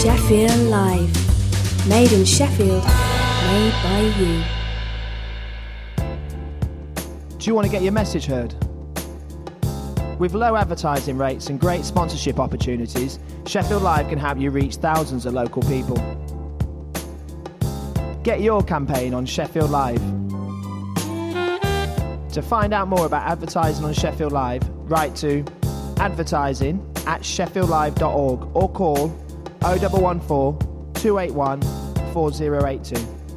Sheffield Live. Made in Sheffield, made by you. Do you want to get your message heard? With low advertising rates and great sponsorship opportunities, Sheffield Live can help you reach thousands of local people. Get your campaign on Sheffield Live. To find out more about advertising on Sheffield Live, write to advertising@sheffieldlive.org or call 0114 281 4082.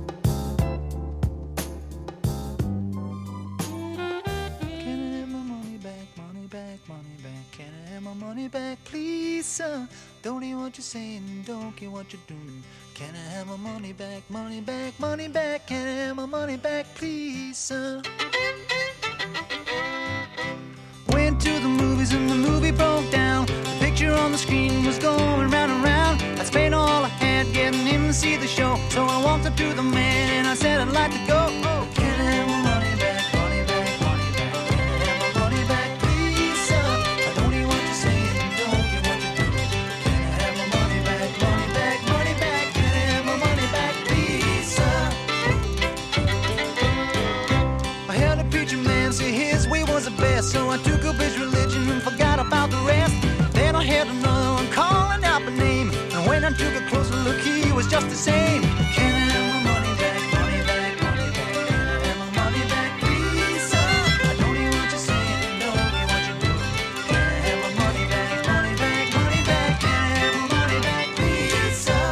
Please, sir, don't hear what you're saying, don't care what you're doing. Can I have my money back, money back, money back? Can I have my money back, please, sir? Went to the movies and the movie broke down. The picture on the screen was going round and round. I spent all I had getting him to see the show. So I walked up to the man and I said I'd like to go. Oh, can I have my money back, money back, money back? Can I have my money back, please, sir? I don't hear what you're saying, don't get what you're doing. Can I have my money back, money back, money back? Can I have my money back, please, sir? I heard a preacher man say his way was the best, so I took up his religion and forgot about the rest. Then I heard another one calling out my name, and when I took a closer look, he was just the same. Can I have my money back, money back, money back? Can I have my money back, please, sir? I don't hear what you're saying, don't hear what you're doing. Can I have my money back, money back, money back? Can I have my money back, please, sir?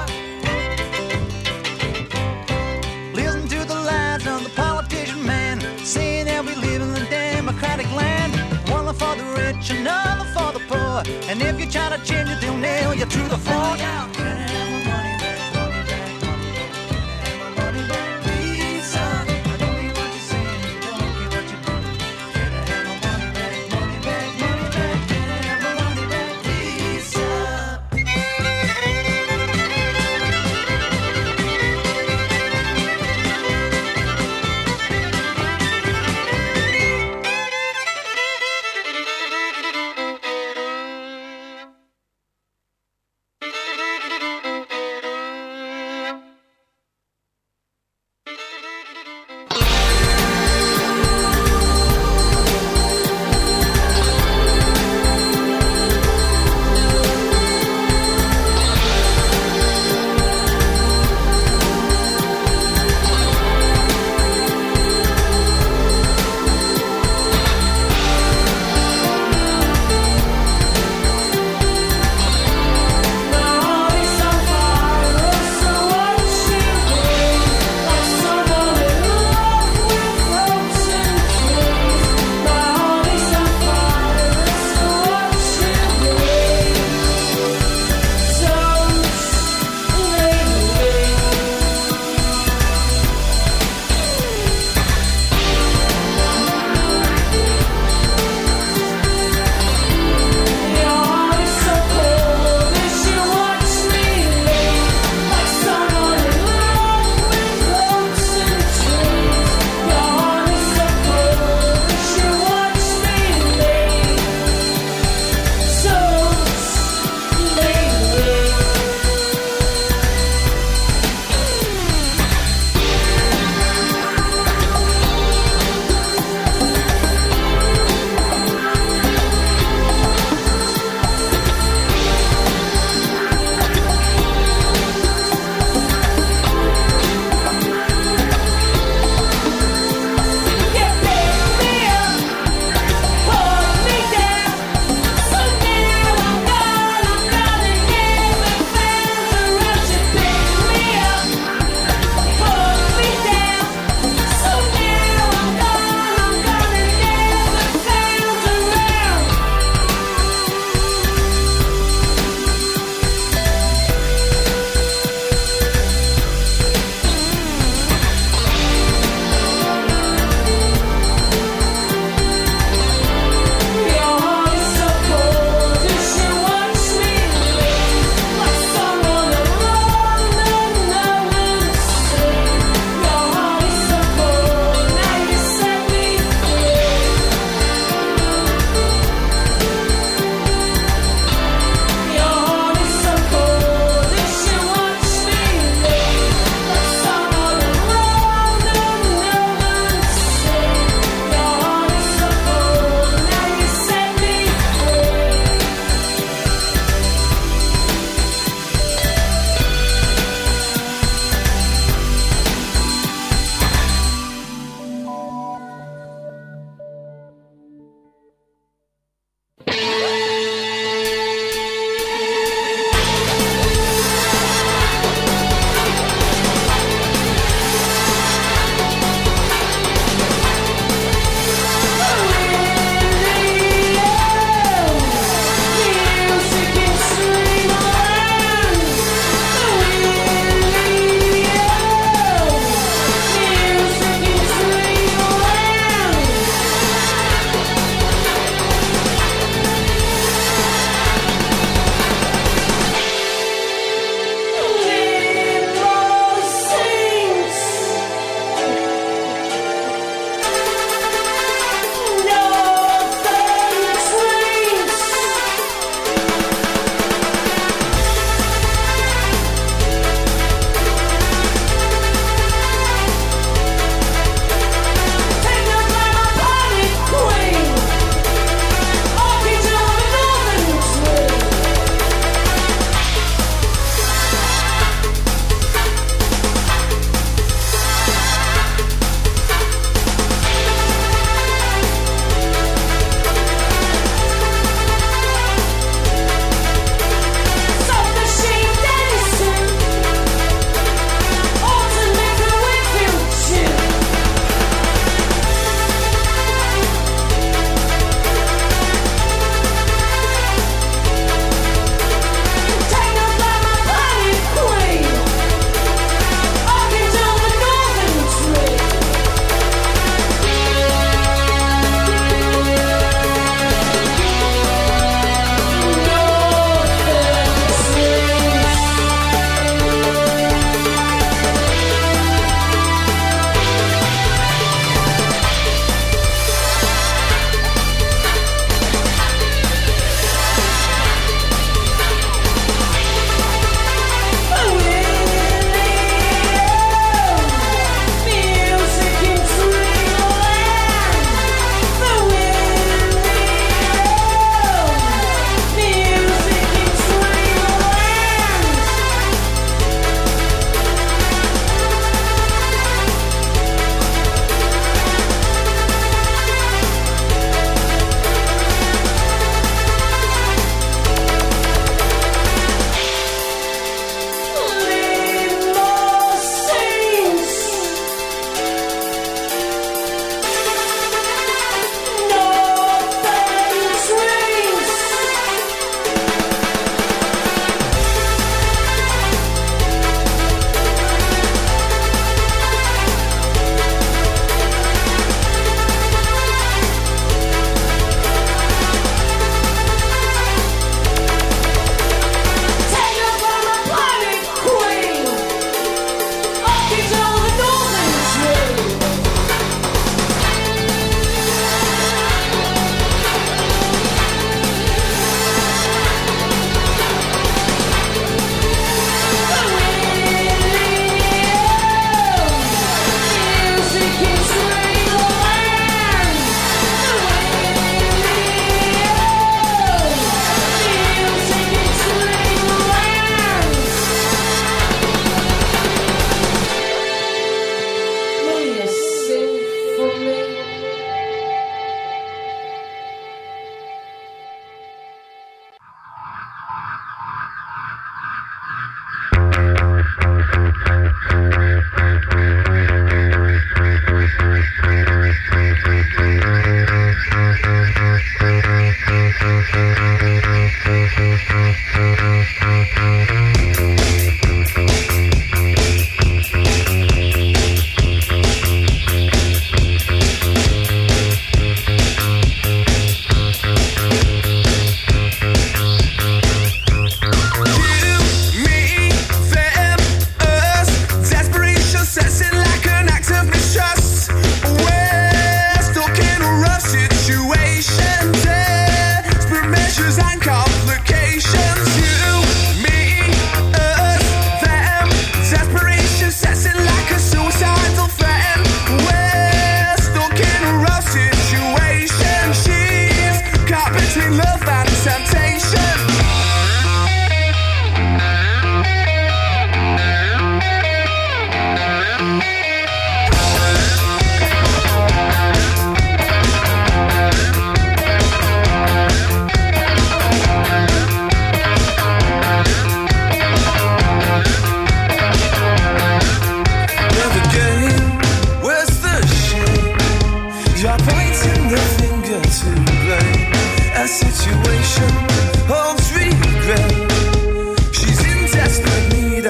Listen to the lies of the politician man, saying that we live in the democratic land. One for the rich, another for the poor, and if you try to change it, they'll nail you to the floor. Now, can I have my money back, money back, money back? Can I have my money back, please, sir? I don't hear what you're saying, don't hear what you're doing. Can I have my money back, money back, money back? Can I have my money back, please, sir?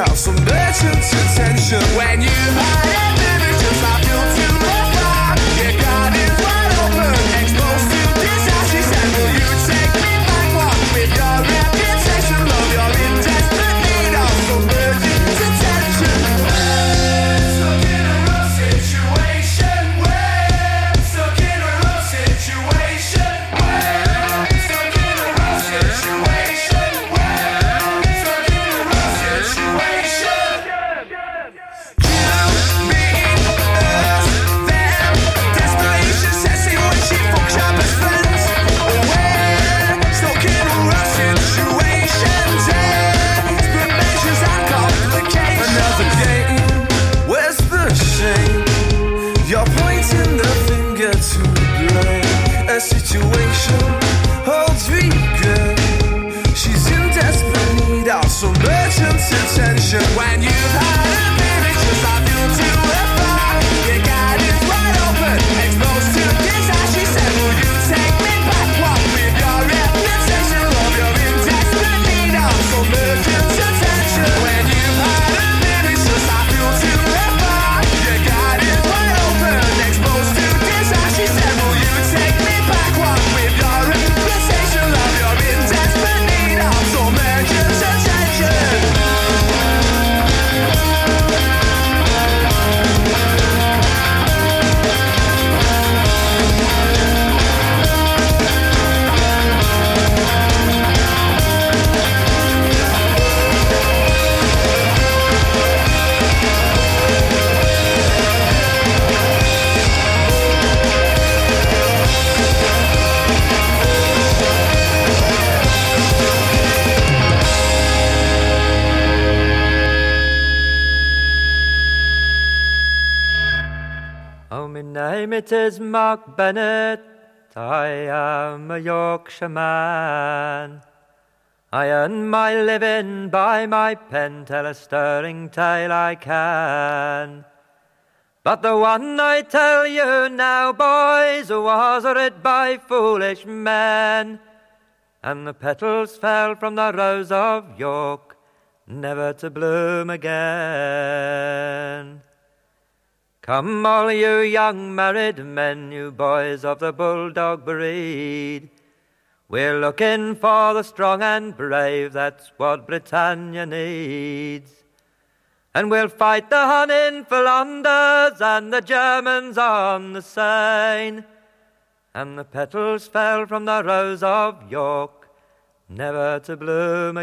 out some merchant's attention. When you had it, baby, just I feel too far. Your garden's wide open, exposed to disaster. She said, will you take me back one with your reputation? Love, you're in desperate need of some merchant's attention. Stuck in a rough situation. Stuck in a rough situation. Stuck in a rough situation. Stuck in a rough situation. You, me, us, them. Desperation sets in when she fucks your best friends. We're stuck in a rough situation. Desperate measures and complications. Another game. Where's the shame? You're pointing the finger to blame. A situation holds regret. She's in desperate need of some merchant's attention. When you've had a baby, just I feel too far. Your garden's wide open, exposed to disaster. She said, will you take me back? What with your reputation? Love, you're in desperate need of some merchant's attention. When you've had a baby, just I feel too far. Your garden's wide open, exposed to disaster. She said, will you take me back? What with your reputation? Love, you're in desperate need of some merchant's attention. Oh, my name it is Mark Bennett, I am a Yorkshire man. I earn my living by my pen, tell a stirring tale I can. But the one I tell you now, boys, was writ by foolish men, and the petals fell from the rose of York, never to bloom again. Come all you young married men, you boys of the bulldog breed, we're looking for the strong and brave, that's what Britannia needs. And we'll fight the Hun in Flanders and the Germans on the Seine. And the petals fell from the rose of York, never to bloom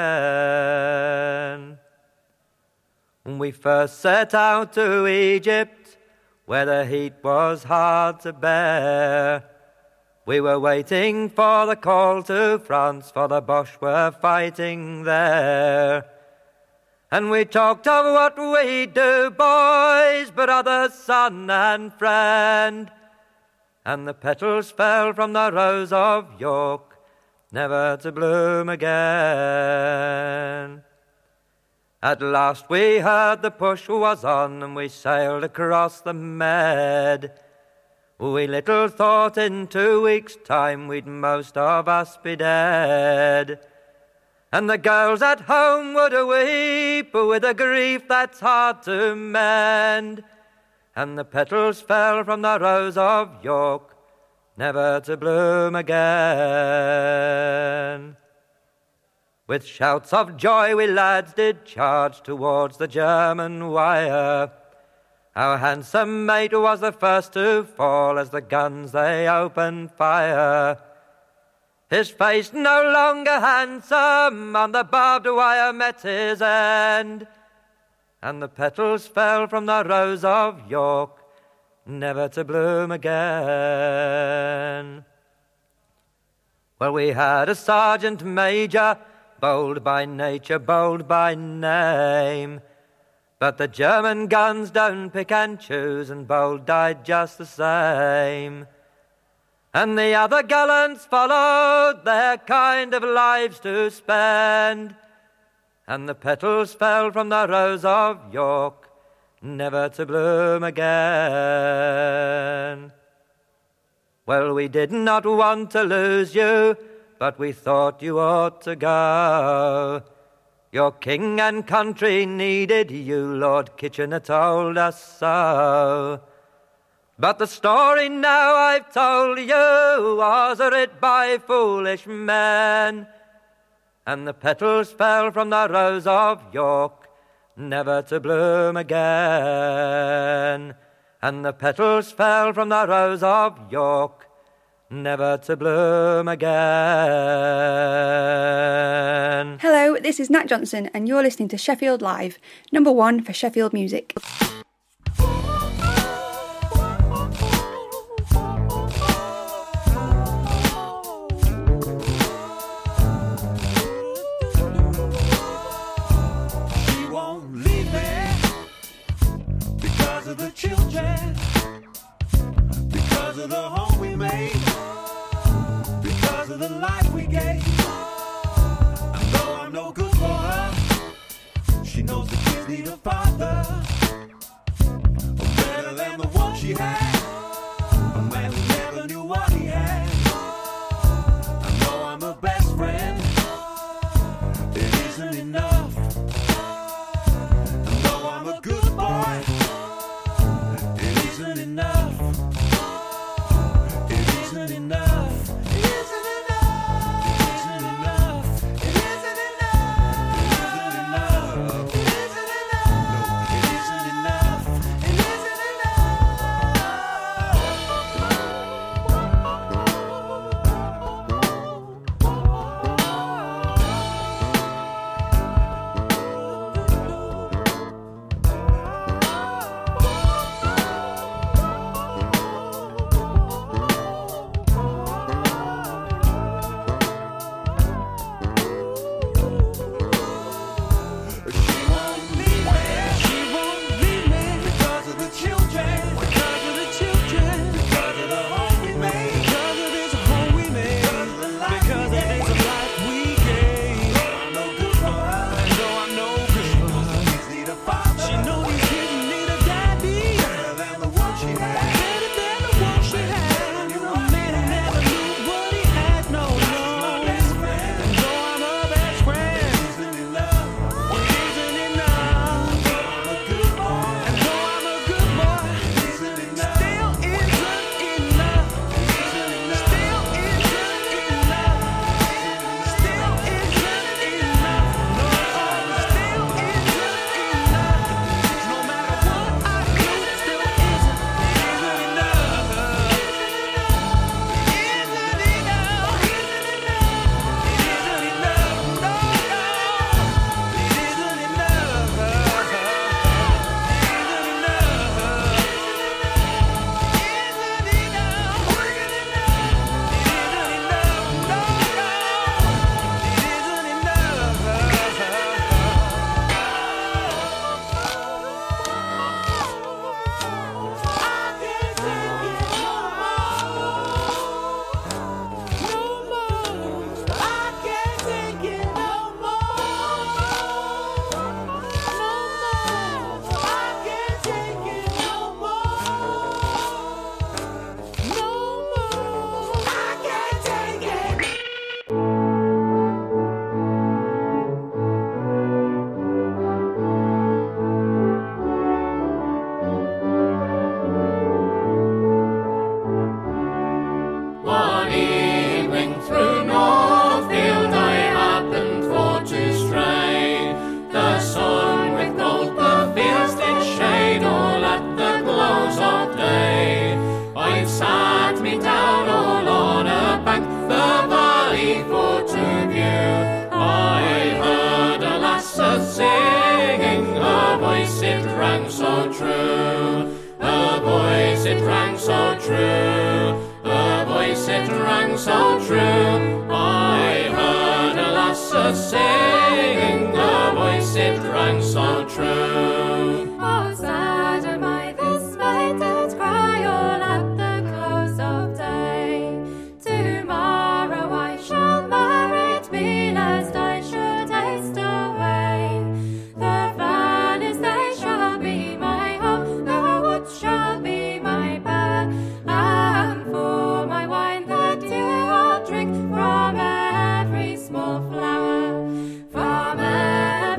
again. We first set out to Egypt, where the heat was hard to bear. We were waiting for the call to France, for the Boche were fighting there. And we talked of what we'd do, boys, brother, son and friend. And the petals fell from the rose of York, never to bloom again. At last we heard the push was on, and we sailed across the Med. We little thought in 2 weeks' time we'd most of us be dead. And the girls at home would weep with a grief that's hard to mend. And the petals fell from the rose of York, never to bloom again. With shouts of joy we lads did charge towards the German wire. Our handsome mate was the first to fall as the guns they opened fire. His face no longer handsome, on the barbed wire met his end. And the petals fell from the rose of York, never to bloom again. Well, we had a sergeant major, bold by nature, bold by name. But the German guns don't pick and choose, and bold died just the same. And the other gallants followed their kind of lives to spend. And the petals fell from the rose of York, never to bloom again. Well, we did not want to lose you, but we thought you ought to go. Your king and country needed you, Lord Kitchener told us so. But the story now I've told you was writ by foolish men, and the petals fell from the rose of York, never to bloom again. And the petals fell from the rose of York, never to bloom again. Hello, this is Nat Johnson and you're listening to Sheffield Live, number one for Sheffield music. Because of the children, because of the home we made, because of the life we gave. And though I'm no good for her, she knows the kids need a father, better than the one she had, a man who never knew what he had. I know I'm her best friend, it isn't enough. And though I'm a good boy, it isn't enough. It isn't enough. It isn't enough. It isn't enough. It isn't enough. It isn't enough. It isn't enough. It isn't from every small flower, from every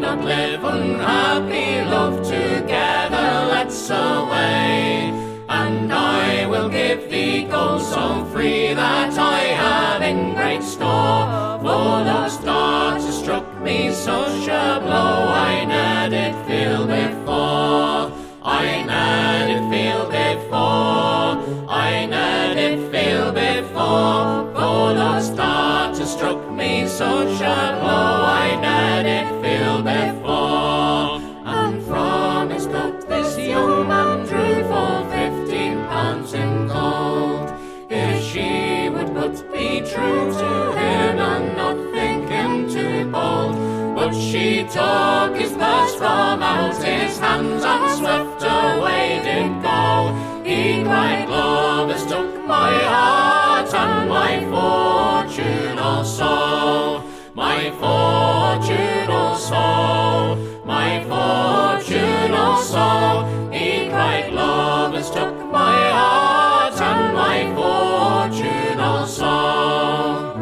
not live unhappy, love together, let's away. And I will give thee gold so free that I have in great store. For those daughters struck me such a blow I ne'er did feel before. I ne'er did feel before. I ne'er did feel before. For those daughters struck me such a blow I ne'er did feel before. And from his coat this young man drew for 15 pounds in gold. If she would but be true to him and not think him too bold. But she took his purse from out his hands and swept away did go. He cried, love has took my heart and my fortune also. My fortune also. My fortune also. He cried, love has took my heart and my fortune also.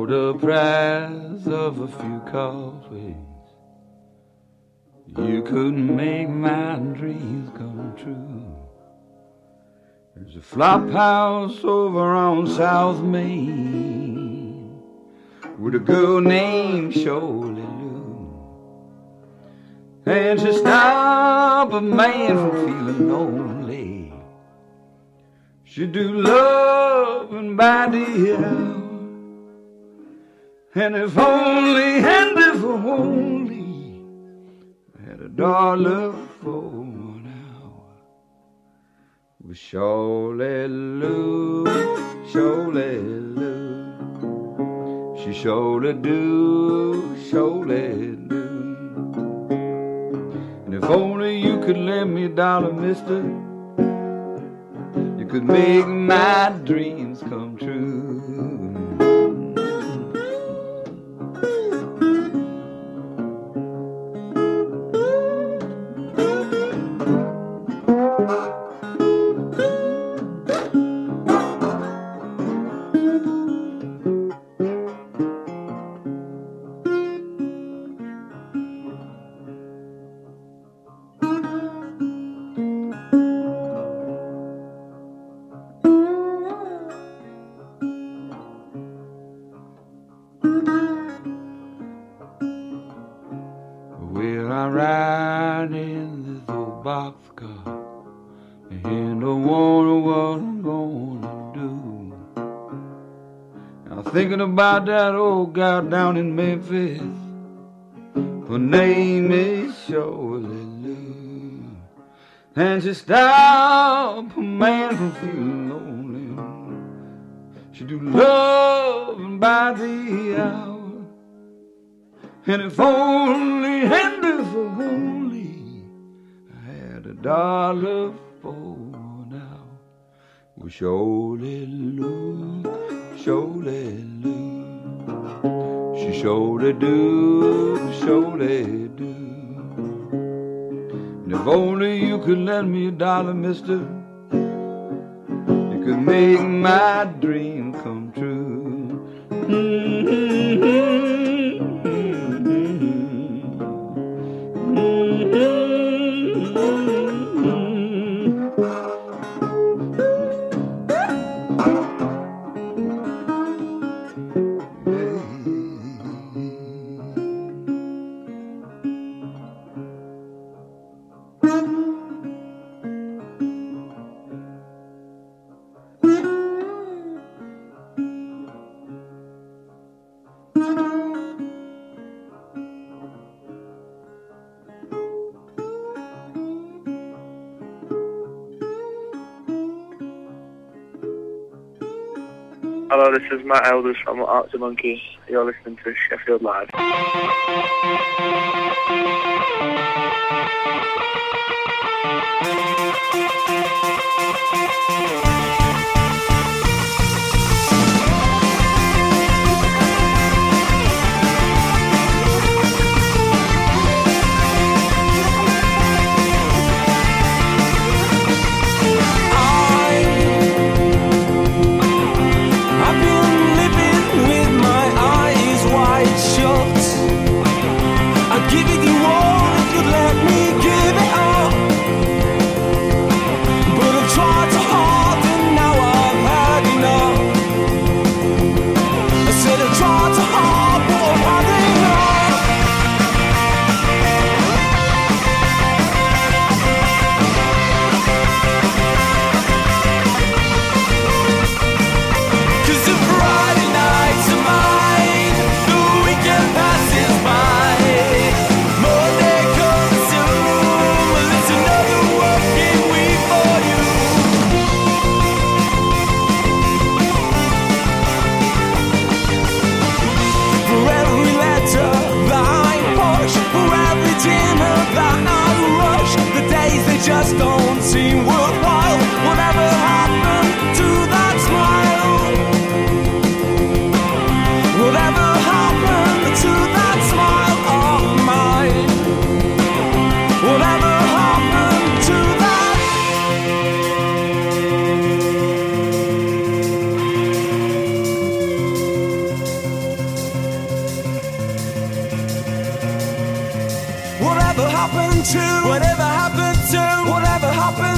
the price of a few coffees, you couldn't make my dreams come true. There's a flop house over on South Main with a girl named Shirley Lou, and she stopped a man from feeling lonely. She do loving by the hour, and if only I had $1 for an hour. With Shirley Lou, Shirley Lou, she surely do, surely do. And if only you could lend me $1, mister, you could make my dreams come true. Well, I ride in this old boxcar and I wonder what I'm gonna do. I'm thinking about that old gal down in Memphis. Her name is Shirley Lou, and she stopped a man from feeling lonely. She do love by the hour, and if only, and if only I had $1 for now. Well, Shirley Lou, Shirley Lou, she surely do, surely do. And if only you could lend me $1, mister, you could make my dream come true. Hello, this is Matt Elders from Arctic Monkeys. You're listening to Sheffield Live. Just don't seem worthwhile. Whatever happened to that smile? Whatever happened to that smile of mine? Whatever happened to that?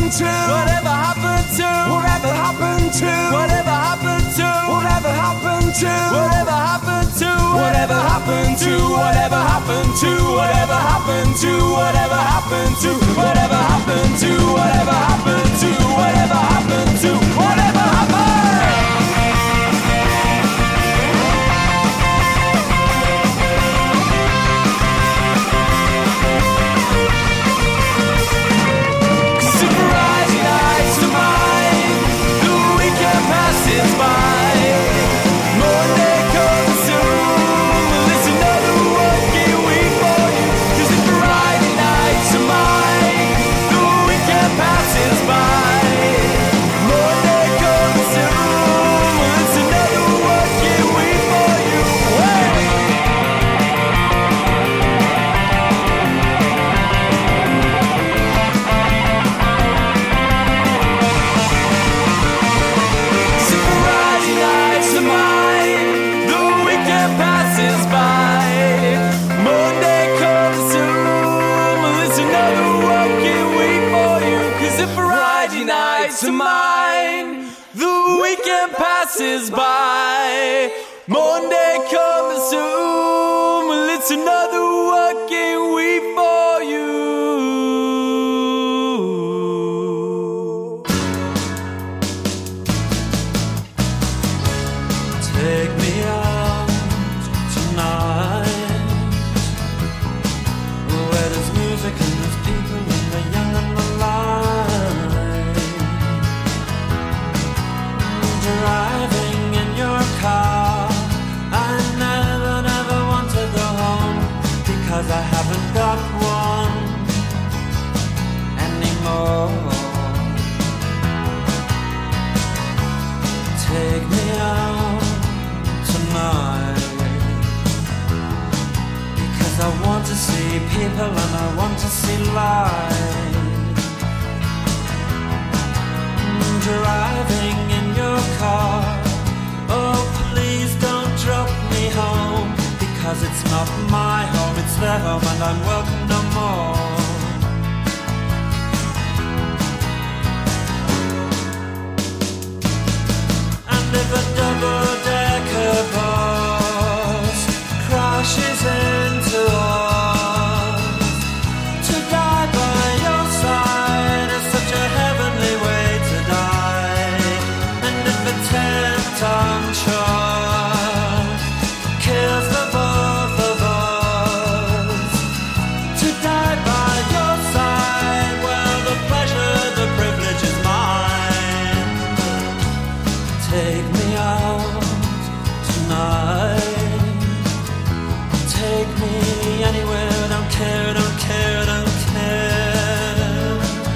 happened to? Whatever happened to? Whatever happened to? Whatever happened to? Whatever happened to? Whatever happened to? Whatever happened to? Whatever happened to? Whatever happened to? Whatever happened to? Whatever happened to? Whatever happened to? Whatever happened to? Whatever happened? To mine, the weekend passes by. Monday comes soon. Well, it's another working week for you. Take me out tonight, where there's music and there's people and the young and the light. Driving in your car, I never want to go home, because I haven't got one anymore. Take me out tonight, because I want to see people and I want to see light. Driving in your car, oh please don't drop me home, because it's not my home, it's their home and I'm welcome no more. And if a double-decker bus crashes into us, to die by your side is such a heavenly way to die. And if a 10-ton truck kills the both of us, to die by your side, well, the pleasure, the privilege is mine. Take me out tonight, take me anywhere, don't care, don't care, don't care.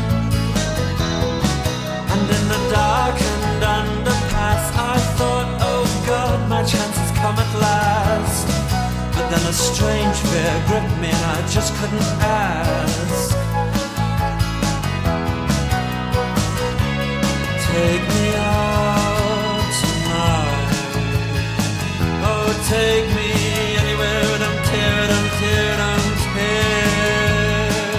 And in the darkened underpass, I thought, oh God, my chance has come at last. But then a strange fear gripped me and I just couldn't ask. Take me out tonight, oh take me anywhere, don't care, don't care, don't care.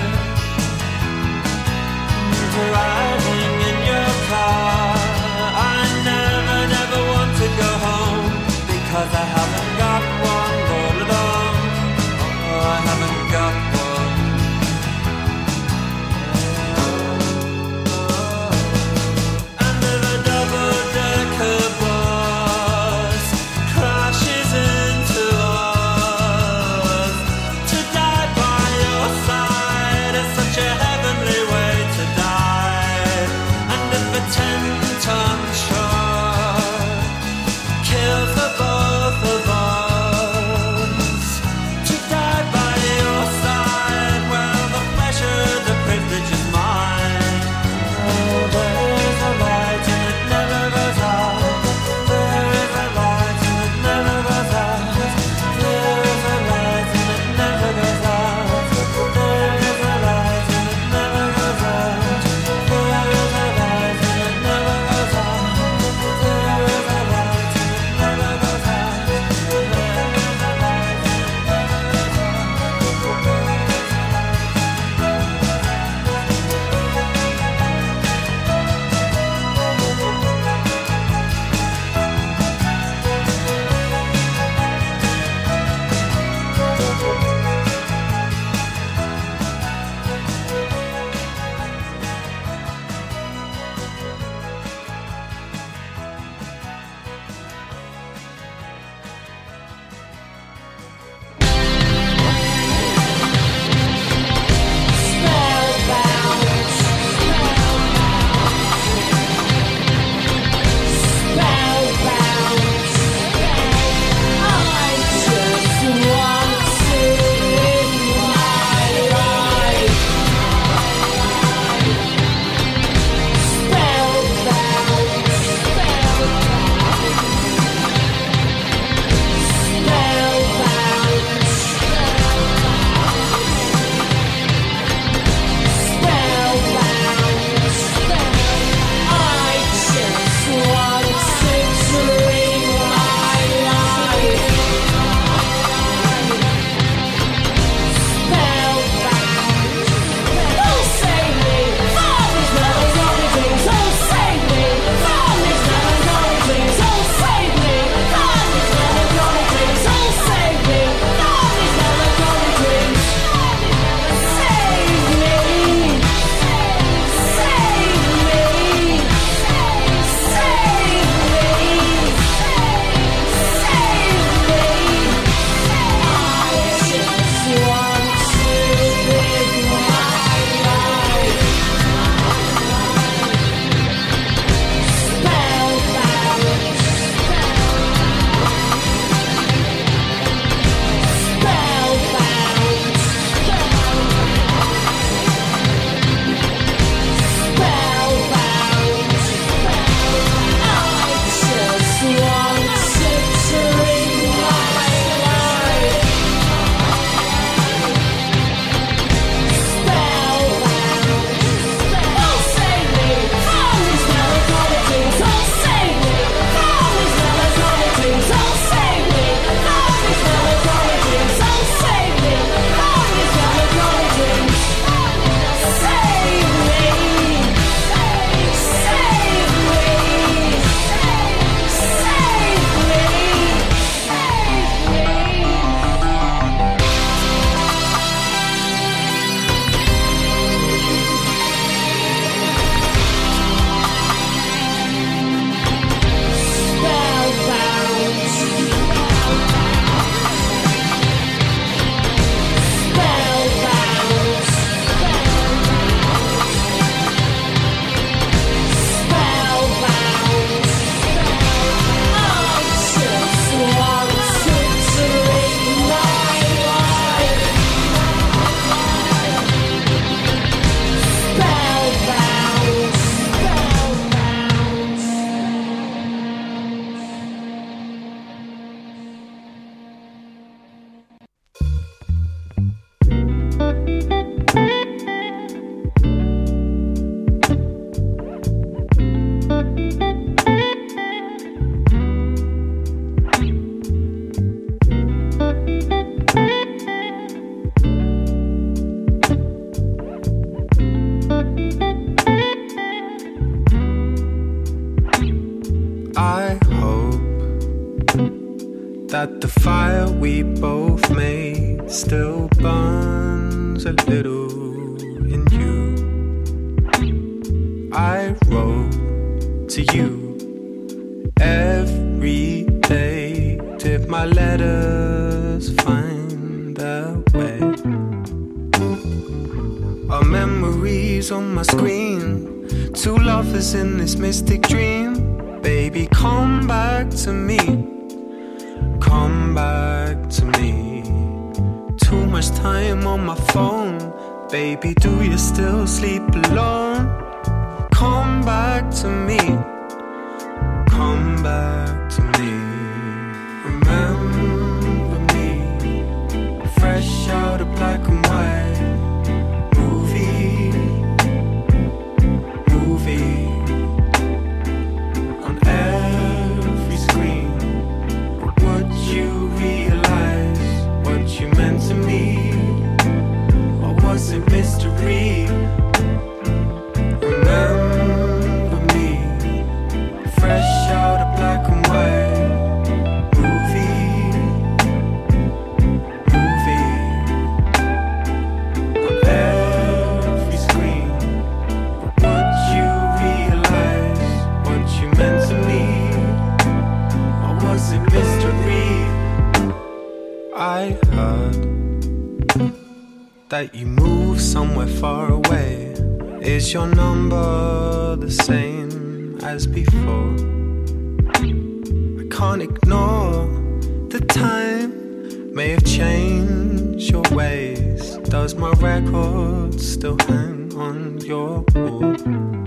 Driving in your car, I never want to go home, because I haven't got one all alone. Oh, I haven't got one. And if a double-decker bus crashes into us, to die by your side is such a heavenly way to die. that the fire we both made still burns a little in you. I wrote to you every day. Did my letters find their way? Our memories on my screen, two lovers in this mystic dream. Baby, come back to me. Come back to me. Too much time on my phone. Baby, do you still sleep alone? Come back to me. Come back to me. Remember me. Fresh out of black and white. Movie. On every screen. But would you realize what you meant to me? Or was it mystery? Remember me, fresh out of black and white. Movie. On every screen. But would you realize what you meant to me? Or was it mystery? I heard that you moved somewhere far away. Is your number the same as before? I can't ignore the time may have changed your ways. Does my record still hang on your wall?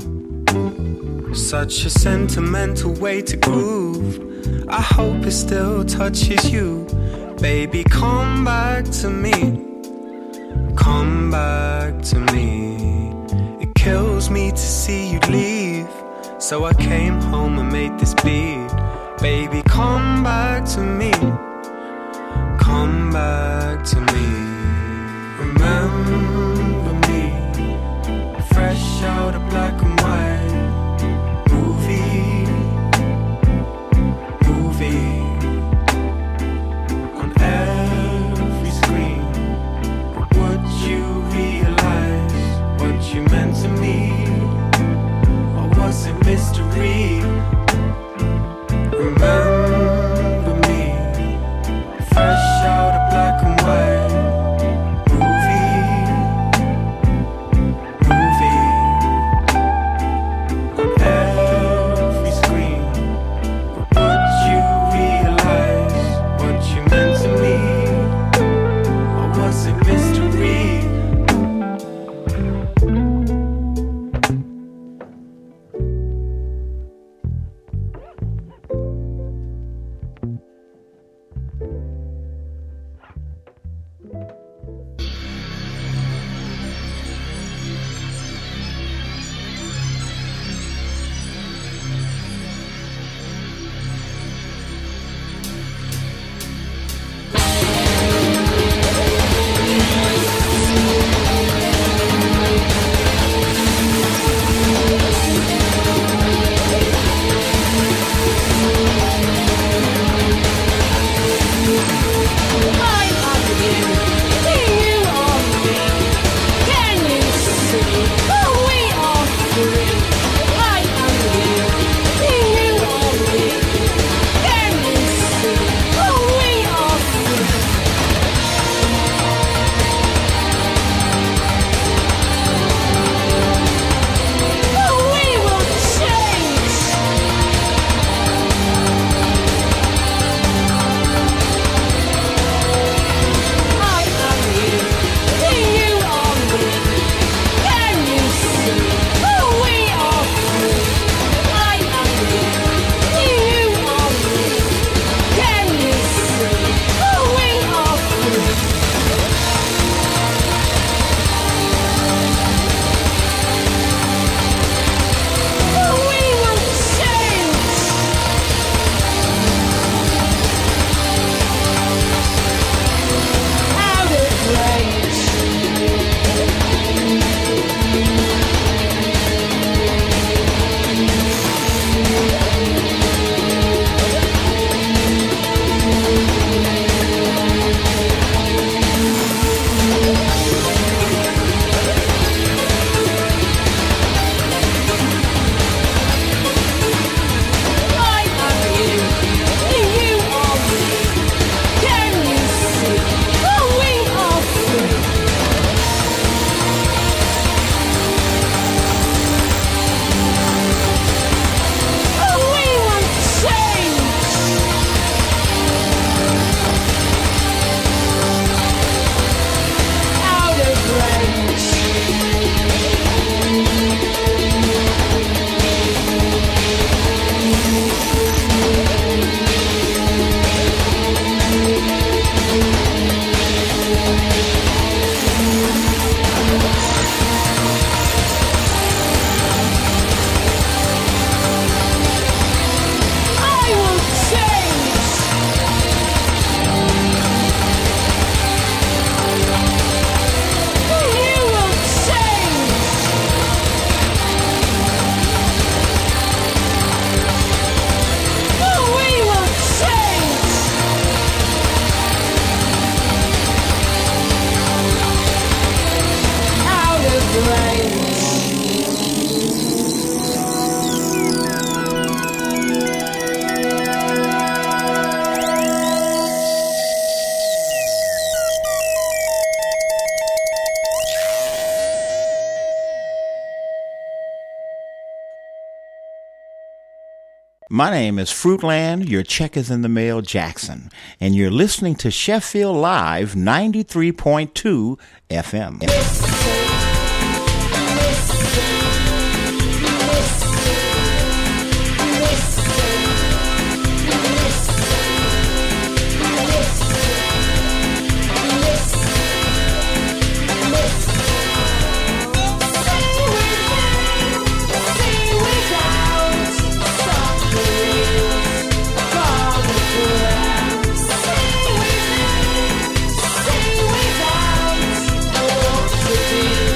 Such a sentimental way to groove. I hope it still touches you. Baby, come back to me. Come back to me. It kills me to see you leave. So I came home and made this beat. Baby, come back to me. Come back to me. Remember me. Fresh out of black and white. Movie. On every screen. But would you realize what you meant to me? Or was it mystery? Remember me. Fresh out of black and white. Movie. On every screen. But would you realize what you meant to me? Or was it mystery? My name is Fruitland, your check is in the mail, Jackson, and you're listening to Sheffield Live 93.2 FM. Stay without,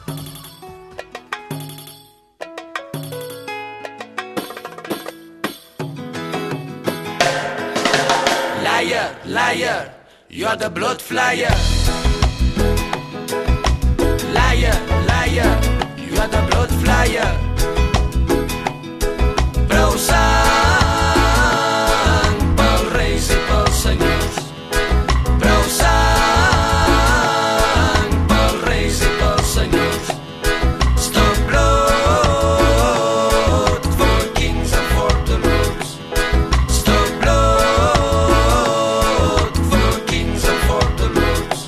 Liar, liar, you're the blood flyer. Liar, liar, you're the blood flyer. Prou sang pels reis i pels senyors. Prou sang pels reis i pels senyors. Stop blood for kings and for the lords. Stop blood for kings and for the lords.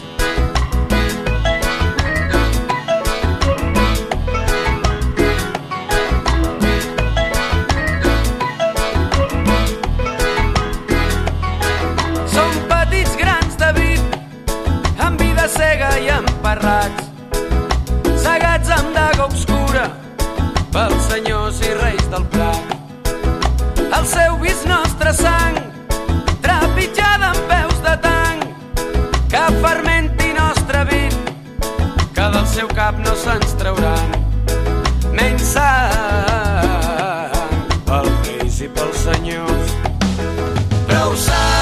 Som petits grans de vi, amb vida cega i emparrats, cegats amb daga obscura pels senyors i reis del plat. El seu vis nostra sang, trepitjada amb peus de tanc, que fermenti nostre vi, que del seu cap no se'ns trauran. Menys sang pels reis i pels senyors. Prou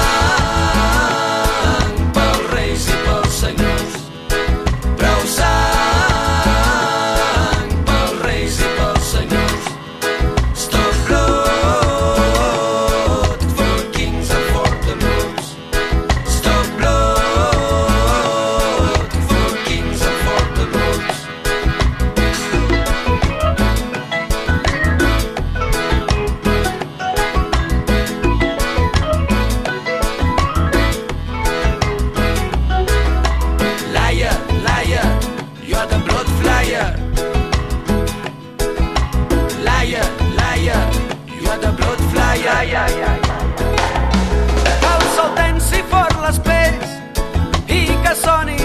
sang pels reis i pels senyors. Prou sang pels reis i pels senyors. Stop blood for kings and for the lords. Stop blood for kings and for the lords. Liar, liar, you're the blood flyer. Liar, liar, you're the blood flyer. Que el sol tensi fort les pells i que soni